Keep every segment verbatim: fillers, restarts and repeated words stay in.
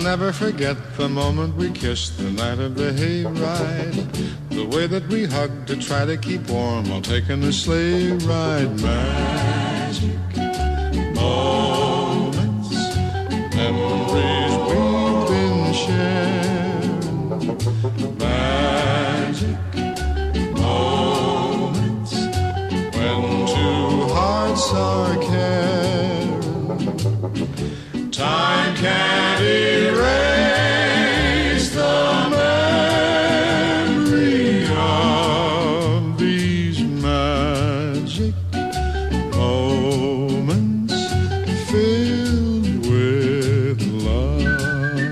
never forget the moment we kissed the night of the hayride. The way that we hugged to try to keep warm while taking a sleigh ride. Magic moments, memories we've been sharing. Magic moments when two hearts are caring. Time can't erase the memory of these magic moments filled with love.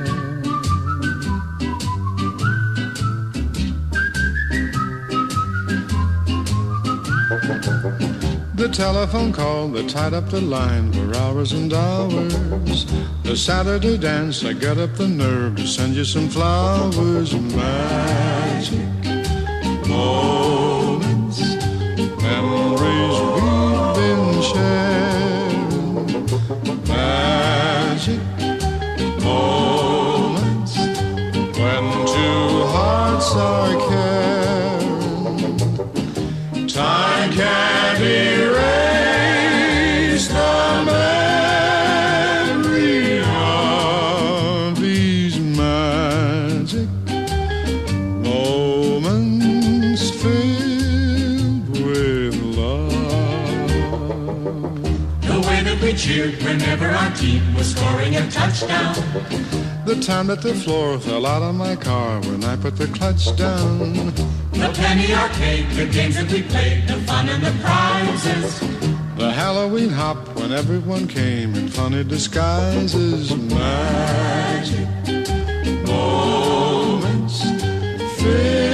The telephone call that tied up the line for hours and hours. The Saturday dance, I got up the nerve to send you some flowers. Magic moments, memories we've been sharing. Magic moments when two hearts are caring. Time can't erase the memory of these magic moments filled with love. The way that we cheered whenever our team was scoring a touchdown. The time that the floor fell out of my car when I put the clutch down. The penny arcade, the games that we played, the fun and the prizes. The Halloween hop when everyone came in funny disguises. Magic moments filled